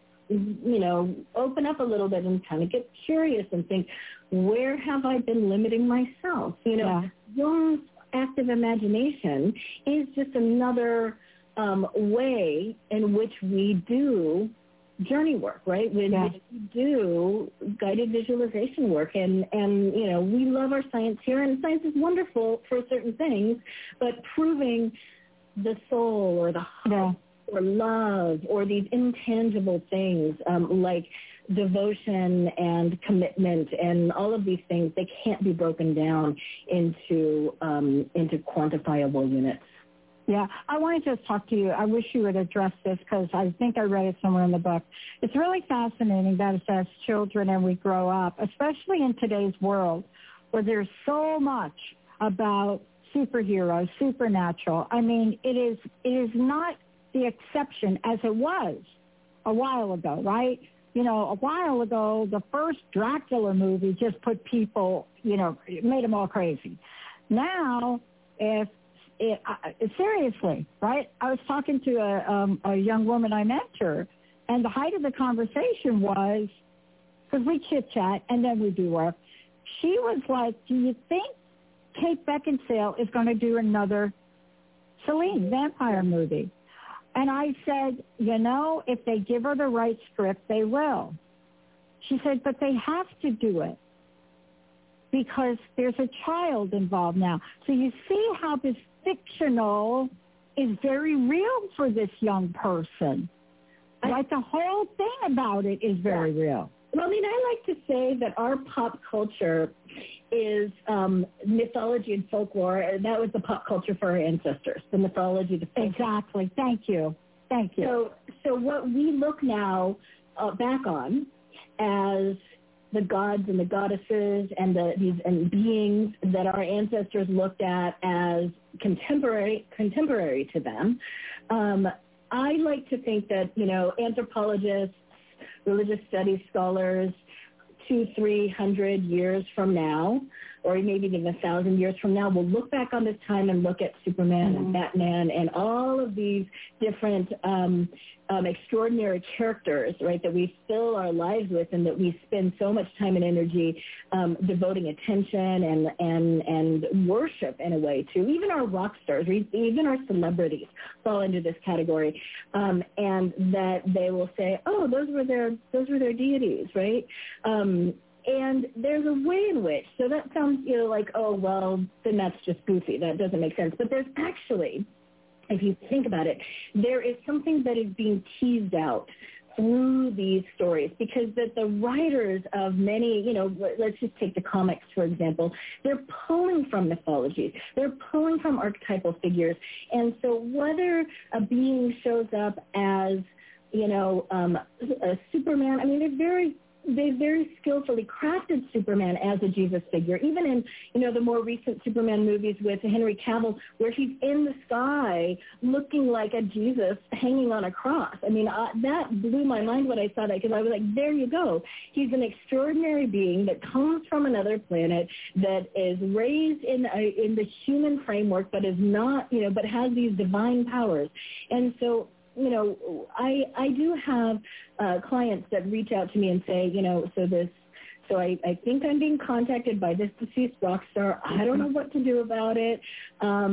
you know, open up a little bit and kind of get curious and think, where have I been limiting myself? You know, yeah. Jung's active imagination is just another um, way in which we do journey work, right? When yeah. we do guided visualization work, and, and, you know, we love our science here, and science is wonderful for certain things, but proving the soul or the heart, yeah. or love, or these intangible things um, like devotion and commitment and all of these things, they can't be broken down into um, into quantifiable units. Yeah, I want to just talk to you. I wish you would address this because I think I read it somewhere in the book. It's really fascinating that as children and we grow up, especially in today's world where there's so much about superheroes, supernatural. I mean, it is it is not the exception as it was a while ago, right? You know, a while ago, the first Dracula movie just put people, you know, it made them all crazy. Now, if it, uh, seriously, right? I was talking to a, um, a young woman I mentored, and the height of the conversation was, because we chit-chat and then we do work. She was like, do you think Kate Beckinsale is going to do another Celine vampire movie? And I said, you know, if they give her the right script, they will. She said, but they have to do it because there's a child involved now. So you see how this fictional is very real for this young person. I, like the whole thing about it is very yeah. real. Well, I mean, I like to say that our pop culture is um, mythology and folklore. That was the pop culture for our ancestors, the mythology, the folklore. Exactly. Thank you. Thank you. So, so what we look now uh, back on as the gods and the goddesses and the these and beings that our ancestors looked at as contemporary contemporary to them. Um, I like to think that, you know, anthropologists, religious studies scholars, two, three hundred years from now, or maybe even a thousand years from now, will look back on this time and look at Superman mm-hmm. and Batman and all of these different um, um, extraordinary characters, right, that we fill our lives with and that we spend so much time and energy um, devoting attention and, and, and worship in a way to. Even our rock stars, even our celebrities fall into this category, um, and that they will say, oh, those were their, those were their deities, right? Um, And there's a way in which, so that sounds, you know, like, oh, well, then that's just goofy. That doesn't make sense. But there's actually, if you think about it, there is something that is being teased out through these stories because that the writers of many, you know, let's just take the comics, for example, they're pulling from mythologies. They're pulling from archetypal figures. And so whether a being shows up as, you know, um, a Superman, I mean, they're very... they very skillfully crafted Superman as a Jesus figure, even in, you know, the more recent Superman movies with Henry Cavill, where he's in the sky looking like a Jesus hanging on a cross. I mean, uh, that blew my mind when I saw that because I was like, there you go. He's an extraordinary being that comes from another planet that is raised in a, in the human framework, but is not, you know, but has these divine powers. And so, you know, I I do have uh, clients that reach out to me and say, you know, so this, so I, I think I'm being contacted by this deceased rock star. I don't know what to do about it, um,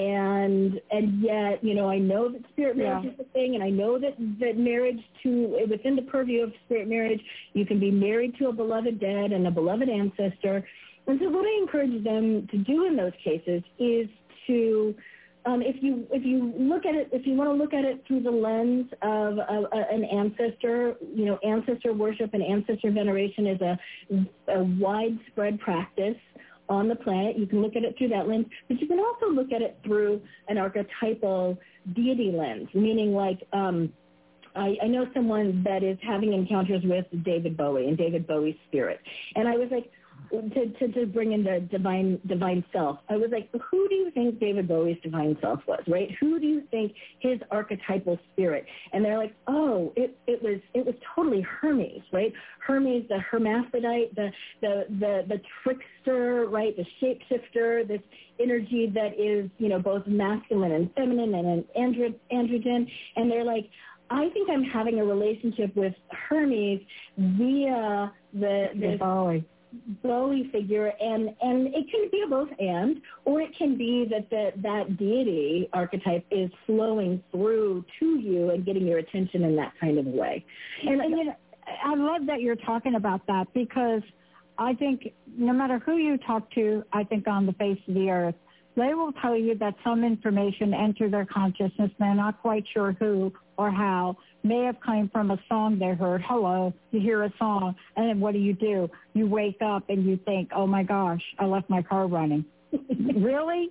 and and yet, you know, I know that spirit marriage yeah. is a thing, and I know that that marriage to within the purview of spirit marriage, you can be married to a beloved dead and a beloved ancestor. And so, what I encourage them to do in those cases is to Um, if you if you look at it, if you want to look at it through the lens of a, a, an ancestor, you know, ancestor worship and ancestor veneration is a, a widespread practice on the planet. You can look at it through that lens, but you can also look at it through an archetypal deity lens, meaning like um, I, I know someone that is having encounters with David Bowie and David Bowie's spirit, and I was like, To, to, to bring in the divine divine self, I was like, who do you think David Bowie's divine self was, right? Who do you think his archetypal spirit? And they're like, oh, it, it was it was totally Hermes, right? Hermes, the hermaphrodite, the the the, the trickster, right? The shapeshifter, this energy that is, you know, both masculine and feminine and an andro- androgen. And they're like, I think I'm having a relationship with Hermes via the this Bowie. Bowie figure, and, and it can be a both and, or it can be that the, that deity archetype is flowing through to you and getting your attention in that kind of a way. And, and you know, I love that you're talking about that because I think no matter who you talk to, I think on the face of the earth, they will tell you that some information entered their consciousness. They're not quite sure who or how. May have come from a song they heard. Hello, you hear a song, and then what do you do? You wake up and you think, oh, my gosh, I left my car running. Really?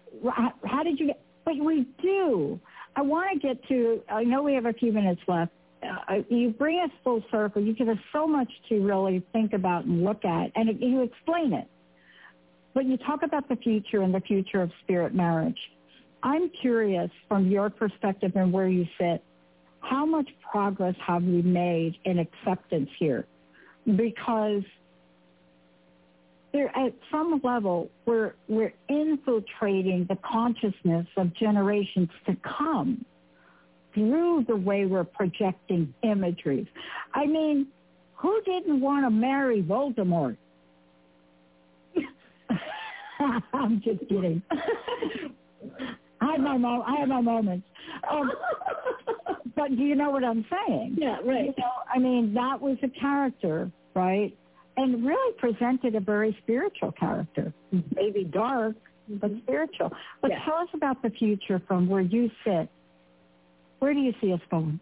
How did you get? But we do. I want to get to, I know we have a few minutes left. Uh, you bring us full circle. You give us so much to really think about and look at, and you explain it. But you talk about the future and the future of spirit marriage. I'm curious, from your perspective and where you sit, how much progress have we made in acceptance here? Because there, at some level, we're, we're infiltrating the consciousness of generations to come through the way we're projecting imageries. I mean, who didn't want to marry Voldemort? I'm just kidding. I have my mo- I have my moments. Um, but do you know what I'm saying? Yeah, right. You know, I mean, that was a character, right? And really presented a very spiritual character. Mm-hmm. Maybe dark, mm-hmm. but spiritual. But yeah. Tell us about the future from where you sit. Where do you see us going?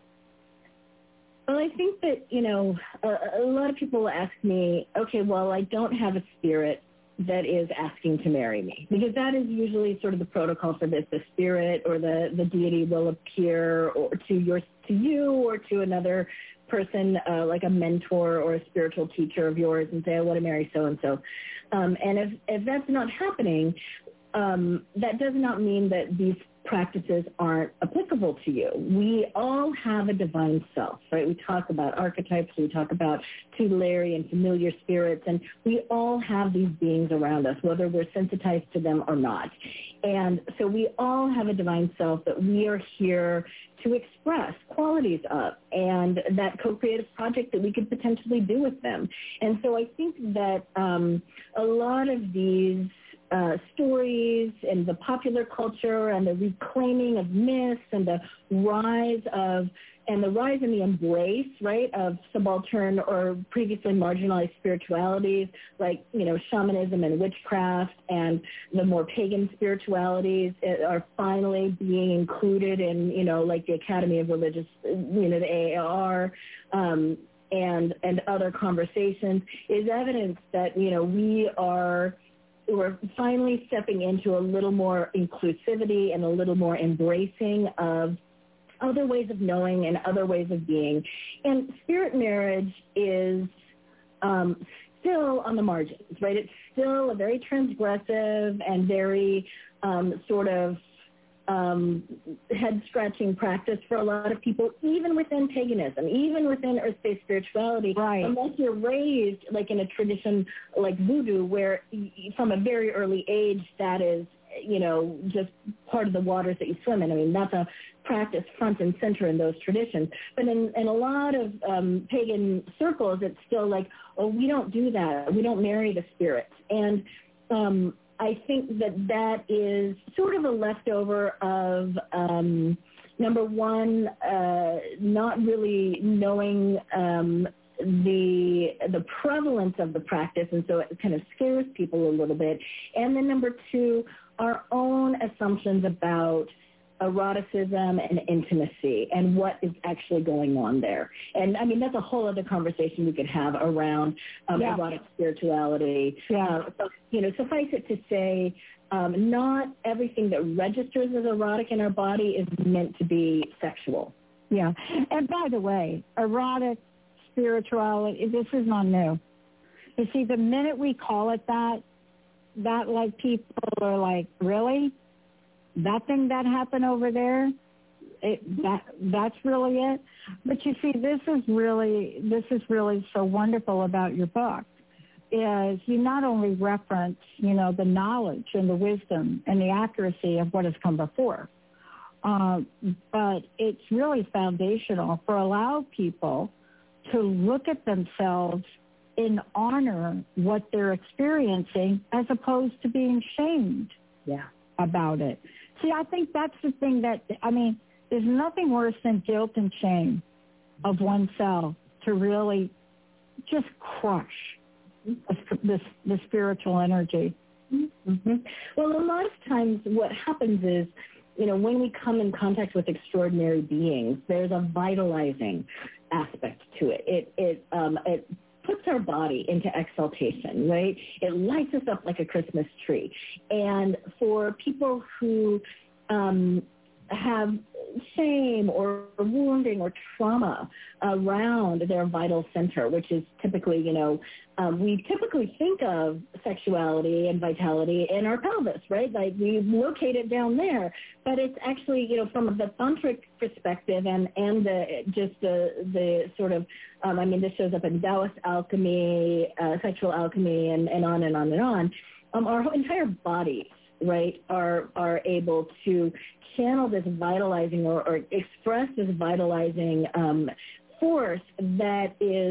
Well, I think that, you know, a, a lot of people ask me, okay, well, I don't have a spirit that is asking to marry me, because that is usually sort of the protocol for this. The spirit or the, the deity will appear or to your to you or to another person, uh, like a mentor or a spiritual teacher of yours, and say, I want to marry so-and-so. Um, and if, if that's not happening, um, that does not mean that these practices aren't applicable to you. We all have a divine self, right? We talk about archetypes, we talk about tutelary and familiar spirits, and we all have these beings around us, whether we're sensitized to them or not. And so we all have a divine self that we are here to express qualities of, and that co-creative project that we could potentially do with them. And so I think that um, a lot of these Uh, stories and the popular culture and the reclaiming of myths and the rise of and the rise and the embrace, right, of subaltern or previously marginalized spiritualities like, you know, shamanism and witchcraft, and the more pagan spiritualities are finally being included in, you know, like the Academy of Religious, you know, the A A R, um, and and other conversations, is evidence that, you know, we are we're finally stepping into a little more inclusivity and a little more embracing of other ways of knowing and other ways of being. And spirit marriage is um, still on the margins, right? It's still a very transgressive and very um, sort of um, head-scratching practice for a lot of people, even within paganism, even within earth-based spirituality, right. Unless you're raised like in a tradition like voodoo, where from a very early age that is, you know, just part of the waters that you swim in. I mean, that's a practice front and center in those traditions. But in, in a lot of um, pagan circles, it's still like, oh, we don't do that. We don't marry the spirits. And um, I think that that is sort of a leftover of, um, number one, uh, not really knowing um, the the prevalence of the practice, and so it kind of scares people a little bit. And then number two, our own assumptions about eroticism and intimacy and what is actually going on there. And I mean, that's a whole other conversation we could have around um, yeah. erotic spirituality. Yeah. Uh, so, you know, suffice it to say, um, not everything that registers as erotic in our body is meant to be sexual. Yeah. And by the way, erotic spirituality, this is not new. You see, the minute we call it that, that like people are like, really? That thing that happened over there, it, that that's really it. But you see, this is really this is really so wonderful about your book, is you not only reference, you know, the knowledge and the wisdom and the accuracy of what has come before, uh, but it's really foundational for allow people to look at themselves and honor what they're experiencing as opposed to being shamed yeah. about it. See, I think that's the thing that, I mean, there's nothing worse than guilt and shame of oneself to really just crush the, the, the spiritual energy. Mm-hmm. Well, a lot of times what happens is, you know, when we come in contact with extraordinary beings, there's a vitalizing aspect to it. It, it, um, it puts our body into exaltation, right? It lights us up like a Christmas tree. And for people who um, have shame or wounding or trauma around their vital center, which is typically, you know, um, we typically think of sexuality and vitality in our pelvis, right? Like we locate it down there, but it's actually, you know, from the tantric perspective and, and the, just the, the sort of, um, I mean, this shows up in Taoist alchemy, uh, sexual alchemy, and, and on and on and on. Um, our entire bodies, right, are are able to channel this vitalizing or, or express this vitalizing um, force that is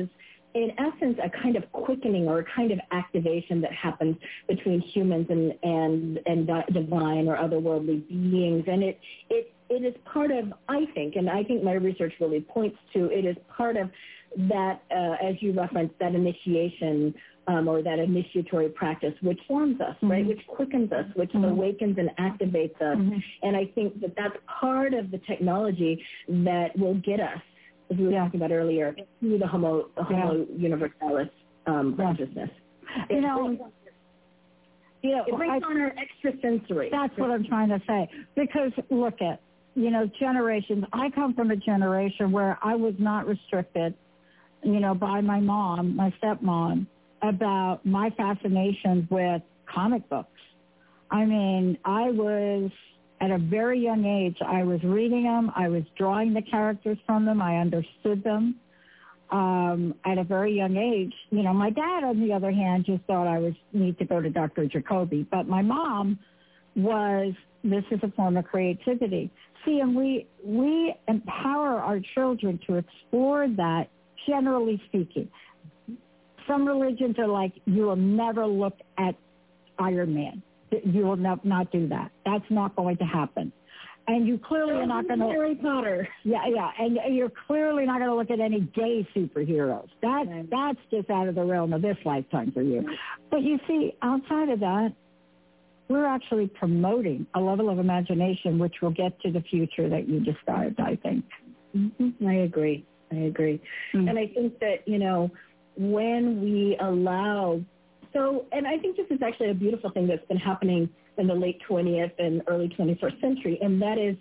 in essence, a kind of quickening or a kind of activation that happens between humans and, and, and divine or otherworldly beings. And it, it, it is part of, I think, and I think my research really points to, it is part of that, uh, as you referenced, that initiation um, or that initiatory practice, which forms us, mm-hmm. right, which quickens us, which mm-hmm. awakens and activates us. Mm-hmm. And I think that that's part of the technology that will get us, as we were yeah. talking about earlier, through the homo, the homo yeah. universalis um, yeah. consciousness. It you know, brings, you know, it brings I, on our extrasensory. That's what I'm trying to say. Because look at, you know, generations. I come from a generation where I was not restricted, you know, by my mom, my stepmom, about my fascination with comic books. I mean, I was, at a very young age, I was reading them. I was drawing the characters from them. I understood them um, at a very young age. You know, my dad, on the other hand, just thought I was need to go to Doctor Jacoby. But my mom was, this is a form of creativity. See, and we, we empower our children to explore that, generally speaking. Some religions are like, you will never look at Iron Man. You will not, not do that. That's not going to happen. And you clearly are not going to... Harry Potter. Yeah, yeah. And you're clearly not going to look at any gay superheroes. That, right. That's just out of the realm of this lifetime for you. But you see, outside of that, we're actually promoting a level of imagination which will get to the future that you described, I think. Mm-hmm. I agree. I agree. Mm-hmm. And I think that, you know, when we allow... So, and I think this is actually a beautiful thing that's been happening in the late twentieth and early twenty-first century, and that is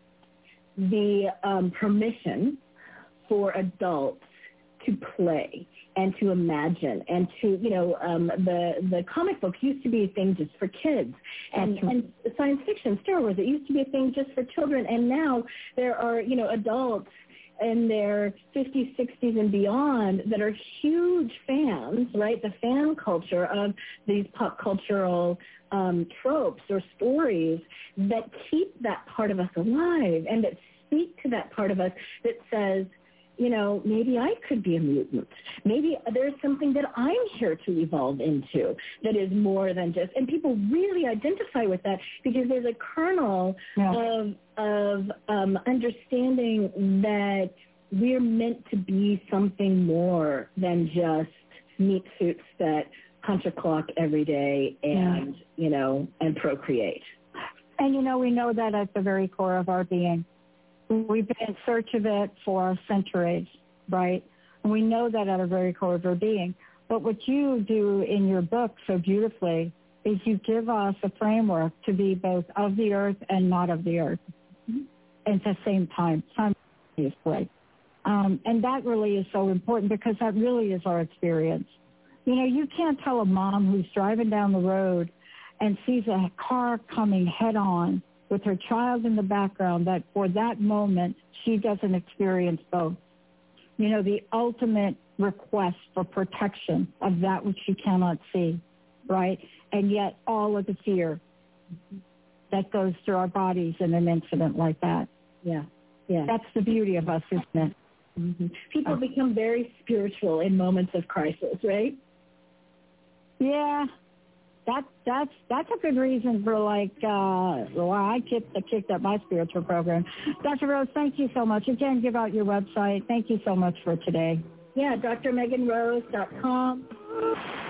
the um, permission for adults to play and to imagine and to, you know, um, the the comic book used to be a thing just for kids, and, and science fiction, Star Wars, it used to be a thing just for children, and now there are, you know, adults in their fifties, sixties, and beyond that are huge fans, right, the fan culture of these pop cultural um, tropes or stories that keep that part of us alive and that speak to that part of us that says, you know, maybe I could be a mutant. Maybe there's something that I'm here to evolve into that is more than just, and people really identify with that because there's a kernel yeah. of of um, understanding that we're meant to be something more than just meat suits that punch a clock every day and, yeah. you know, and procreate. And, you know, we know that at the very core of our being. We've been in search of it for centuries, right? And we know that at the very core of our being. But what you do in your book so beautifully is you give us a framework to be both of the earth and not of the earth at the same time, simultaneously. Um, and that really is so important because that really is our experience. You know, you can't tell a mom who's driving down the road and sees a car coming head on with her child in the background that for that moment she doesn't experience both. You know, the ultimate request for protection of that which she cannot see, right? And yet all of the fear that goes through our bodies in an incident like that. Yeah, yeah. That's the beauty of us, isn't it? Mm-hmm. People oh. become very spiritual in moments of crisis, right? Yeah. That that's that's a good reason for like uh why I kicked, kicked up my spiritual program. Doctor Rose, thank you so much. Again, give out your website. Thank you so much for today. Yeah, D R Megan Rose dot com.